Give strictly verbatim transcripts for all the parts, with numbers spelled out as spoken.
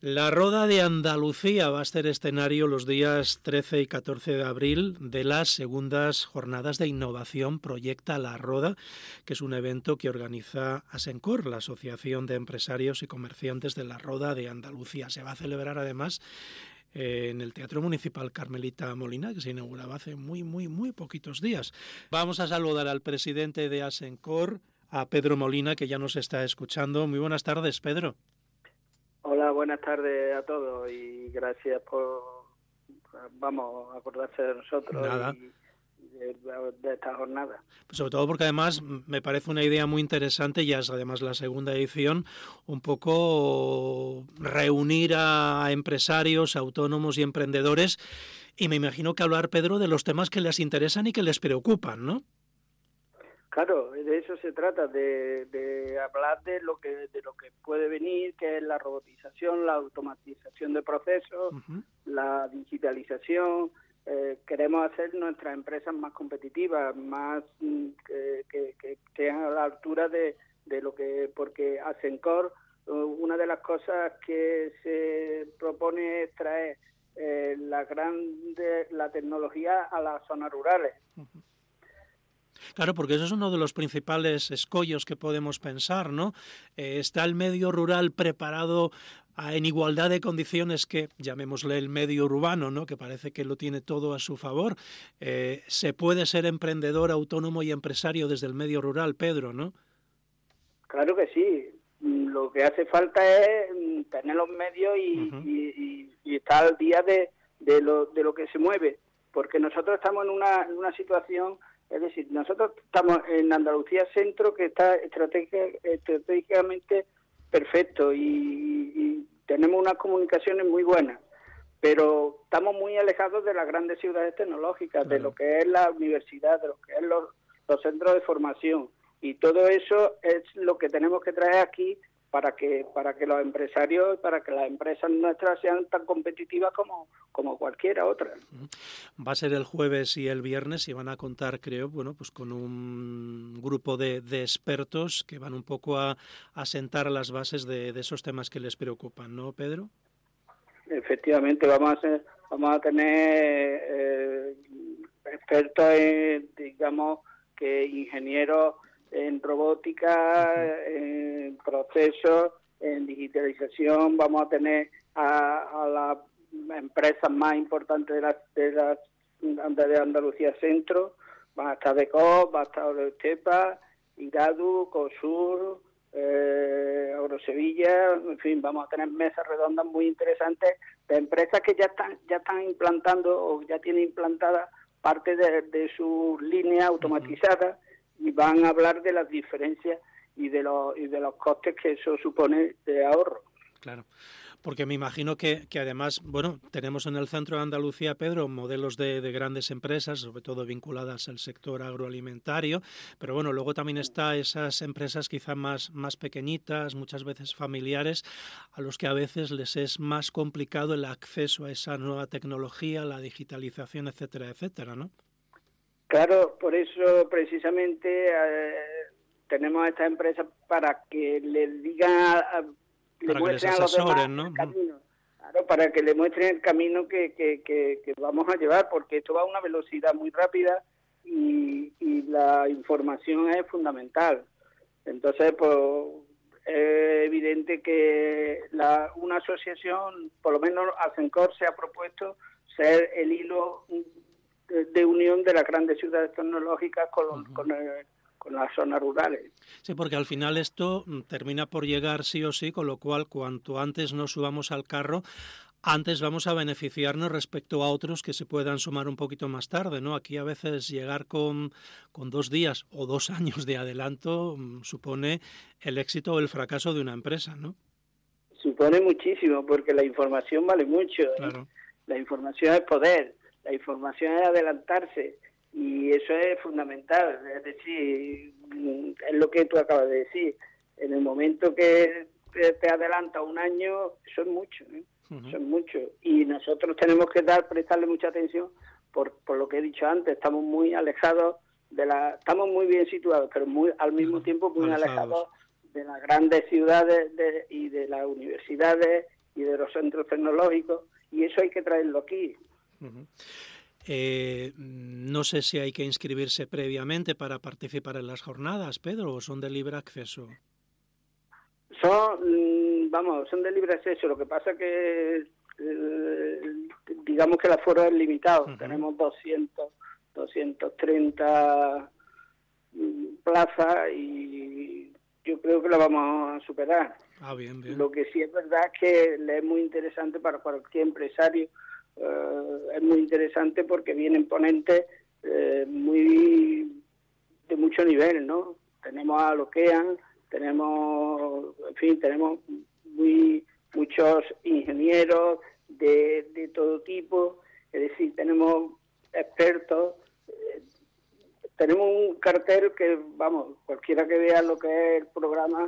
La Roda de Andalucía va a ser escenario los días trece y catorce de abril de las segundas jornadas de innovación Proyecta la Roda, que es un evento que organiza Asencor, la Asociación de Empresarios y Comerciantes de la Roda de Andalucía. Se va a celebrar además eh, en el Teatro Municipal Carmelita Molina, que se inauguraba hace muy, muy, muy poquitos días. Vamos a saludar al presidente de Asencor, a Pedro Molina, que ya nos está escuchando. Muy buenas tardes, Pedro. Hola, buenas tardes a todos y gracias por, vamos, acordarse de nosotros. Nada. y de, de esta jornada. Pues sobre todo porque además me parece una idea muy interesante, ya es además la segunda edición, un poco reunir a empresarios, autónomos y emprendedores, y me imagino que hablar, Pedro, de los temas que les interesan y que les preocupan, ¿no? Claro, de eso se trata, de, de hablar de lo que de lo que puede venir, que es la robotización, la automatización de procesos, uh-huh. la digitalización. Eh, queremos hacer nuestras empresas más competitivas, más eh, que, que, que a la altura de, de lo que, porque Asencor, una de las cosas que se propone es traer eh, la grande, la tecnología a las zonas rurales. Uh-huh. Claro, porque eso es uno de los principales escollos que podemos pensar, ¿no? Eh, ¿Está el medio rural preparado a, en igualdad de condiciones que, llamémosle, el medio urbano, ¿no? Que parece que lo tiene todo a su favor? Eh, ¿Se puede ser emprendedor, autónomo y empresario desde el medio rural, Pedro, no? Claro que sí. Lo que hace falta es tener los medios y, uh-huh. y, y, y estar al día de, de, lo, de lo que se mueve. Porque nosotros estamos en una, en una situación... Es decir, nosotros estamos en Andalucía Centro, que está estratégica, estratégicamente perfecto y, y tenemos unas comunicaciones muy buenas, pero estamos muy alejados de las grandes ciudades tecnológicas, de lo que es la universidad, de lo que es los, los centros de formación, y todo eso es lo que tenemos que traer aquí para que para que los empresarios, para que las empresas nuestras sean tan competitivas como, como cualquiera otra. Va a ser el jueves y el viernes y van a contar, creo, bueno, pues con un grupo de, de expertos que van un poco a, a sentar las bases de, de esos temas que les preocupan, ¿no, Pedro? Efectivamente, vamos a hacer, vamos a tener eh, expertos en, digamos, que ingenieros en robótica, uh-huh. en procesos, en digitalización. Vamos a tener a, a las empresas más importantes de las de las de Andalucía Centro. Va a estar Deco, va a estar Estepa, Iradu, Cosur, eh, Agrosevilla, en fin, vamos a tener mesas redondas muy interesantes de empresas que ya están ya están implantando o ya tienen implantada parte de, de sus líneas automatizadas. Uh-huh. Y van a hablar de las diferencias y de los y de los costes que eso supone de ahorro. Claro, porque me imagino que, que además, bueno, tenemos en el centro de Andalucía, Pedro, modelos de, de grandes empresas, sobre todo vinculadas al sector agroalimentario, pero bueno, luego también está esas empresas quizá más, más pequeñitas, muchas veces familiares, a los que a veces les es más complicado el acceso a esa nueva tecnología, la digitalización, etcétera, etcétera, ¿no? Claro, por eso precisamente eh, tenemos a estas empresas para que les digan, a, a, le muestren a los demás, ¿no?, el camino. Claro, para que le muestren el camino que, que, que, que vamos a llevar, porque esto va a una velocidad muy rápida y, y la información es fundamental. Entonces, pues es evidente que la, una asociación, por lo menos Asencor, se ha propuesto ser el hilo de unión de las grandes ciudades tecnológicas con, uh-huh. con, el, con las zonas rurales. Sí, porque al final esto termina por llegar sí o sí, con lo cual cuanto antes nos subamos al carro, antes vamos a beneficiarnos respecto a otros que se puedan sumar un poquito más tarde, ¿no? Aquí a veces llegar con, con dos días o dos años de adelanto supone el éxito o el fracaso de una empresa, ¿no? Supone muchísimo, porque la información vale mucho. Claro. ¿eh? La información es poder. La información es adelantarse y eso es fundamental, es decir, es lo que tú acabas de decir. En el momento que te adelanta un año, eso es mucho, ¿eh? Uh-huh. Eso es mucho. Y nosotros tenemos que dar, prestarle mucha atención por, por lo que he dicho antes. Estamos muy alejados de la, estamos muy bien situados, pero muy al mismo tiempo muy alejados, alejados de las grandes ciudades de, y de las universidades y de los centros tecnológicos, y eso hay que traerlo aquí. Uh-huh. Eh, no sé si hay que inscribirse previamente para participar en las jornadas, Pedro, o son de libre acceso. Son, vamos, son de libre acceso. Lo que pasa que, eh, digamos que el aforo es limitado. Uh-huh. Tenemos doscientos, doscientos treinta plazas y yo creo que la vamos a superar. Ah, bien, bien. Lo que sí es verdad es que le es muy interesante para cualquier empresario. Uh, es muy interesante porque vienen ponentes eh, muy de mucho nivel, ¿no? Tenemos a Loquean, tenemos, en fin, tenemos muy muchos ingenieros de, de todo tipo, es decir, tenemos expertos, eh, tenemos un cartel que, vamos, cualquiera que vea lo que es el programa,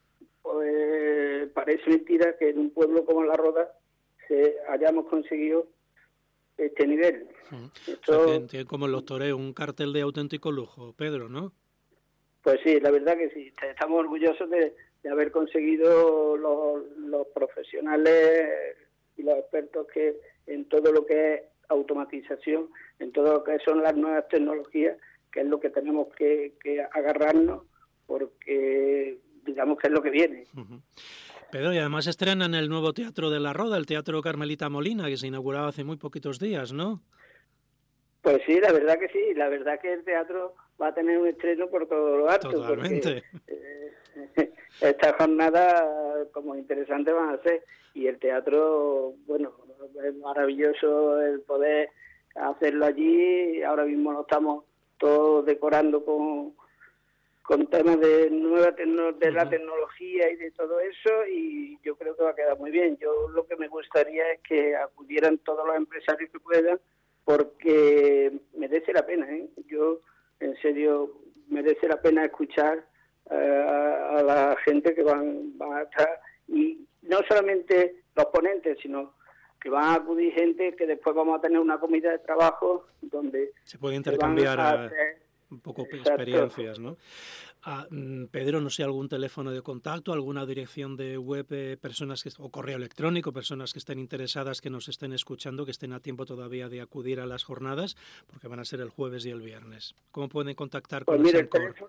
pues parece mentira que en un pueblo como La Roda se hayamos conseguido este nivel. Uh-huh. Esto, o sea, tiene como los toreos, un cartel de auténtico lujo, Pedro, ¿no? Pues sí, la verdad que sí. Estamos orgullosos de, de haber conseguido los, los profesionales y los expertos que en todo lo que es automatización, en todo lo que son las nuevas tecnologías, que es lo que tenemos que, que agarrarnos, porque digamos que es lo que viene. Uh-huh. Pedro, y además estrenan el nuevo Teatro de La Roda, el Teatro Carmelita Molina, que se inauguraba hace muy poquitos días, ¿no? Pues sí, la verdad que sí, la verdad que el teatro va a tener un estreno por todo lo alto. Totalmente. Porque, eh, estas jornadas como interesantes van a ser, y el teatro, bueno, es maravilloso el poder hacerlo allí. Ahora mismo lo estamos todos decorando con, con temas de nueva tecno, de la tecnología y de todo eso, y yo creo que va a quedar muy bien. Yo lo que me gustaría es que acudieran todos los empresarios que puedan, porque merece la pena, ¿eh? Yo, en serio, merece la pena escuchar uh, a, a la gente que van, van a estar, y no solamente los ponentes, sino que van a acudir gente que después vamos a tener una comida de trabajo donde se puede intercambiar se van a hacer, un poco exacto, experiencias, ¿no? Ah, Pedro, no sé, algún teléfono de contacto, alguna dirección de web, eh, personas que, o correo electrónico, personas que estén interesadas, que nos estén escuchando, que estén a tiempo todavía de acudir a las jornadas, porque van a ser el jueves y el viernes. ¿Cómo pueden contactar con pues el mire, el teléfono,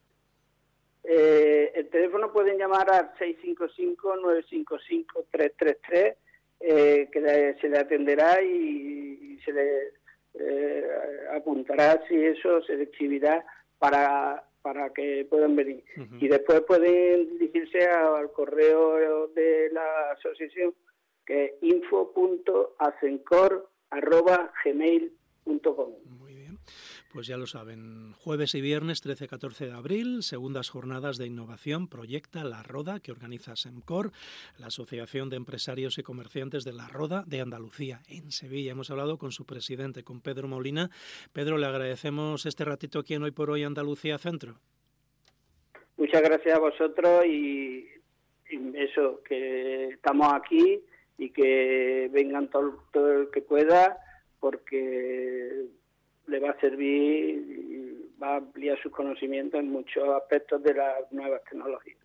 eh, el teléfono pueden llamar al seis cinco cinco, nueve cinco cinco, tres tres tres, eh, que le, se le atenderá y, y se le eh, apuntará si eso se le escribirá para para que puedan venir. Uh-huh. Y después pueden dirigirse al correo de la asociación, que es info punto asencor arroba gmail punto com. Muy bien, pues ya lo saben, jueves y viernes trece a catorce de abril, segundas jornadas de innovación Proyecta La Roda, que organiza SEMCOR, la Asociación de Empresarios y Comerciantes de La Roda de Andalucía, en Sevilla. Hemos hablado con su presidente, con Pedro Molina. Pedro, le agradecemos este ratito aquí en Hoy por Hoy Andalucía Centro. Muchas gracias a vosotros y, y eso, que estamos aquí y que vengan todo, todo el que pueda, porque le va a servir y va a ampliar sus conocimientos en muchos aspectos de las nuevas tecnologías.